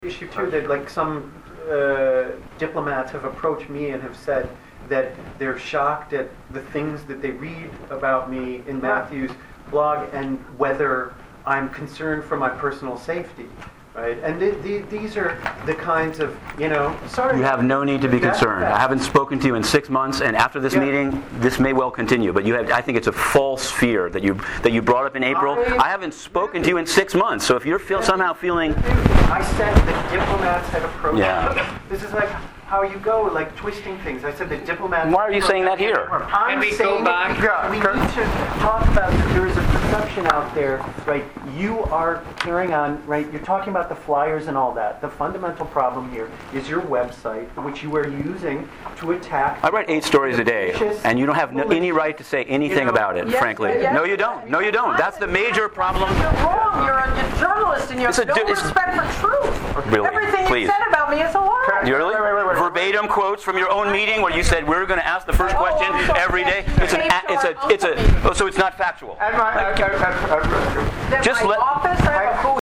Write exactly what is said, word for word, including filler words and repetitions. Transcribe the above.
issue too that like some uh, diplomats have approached me and have said that they're shocked at the things that they read about me in Matthew's blog and whether I'm concerned for my personal safety, right? And th- th- these are the kinds of, you know, sorry. You have no need to be concerned. I haven't spoken to you in six months, and after this yeah. meeting, this may well continue. But you have, I think it's a false fear that you that you brought up in April. I, I haven't spoken to you in six months, so if you're feel, somehow feeling... I said the diplomats had approached yeah. me. This is like how you go, like twisting things. I said the diplomats... Why are you saying that here? I'm Can we saying go back? that we need to talk about that there is a perception out there, right? You are carrying on, right? You're talking about the flyers and all that. The fundamental problem here is your website, which you are using to attack... I write eight stories a day, and you don't have no, any right to say anything you know, about it, yes, frankly. yes. No, you don't. No, you don't. That's the major problem. You're wrong. You're a journalist and you have It's a no di- it's- respect for truth. Really? Everything Please. you said about me is a lie. You really? Wait, wait, wait, wait. Verbatim quotes from your own meeting where you said we're going to ask the first Oh, question I'm sorry. every day. It's an. a- It's a. It's a. Oh, so it's not factual. And my, uh, uh, uh, uh, That Just my let- office, I have a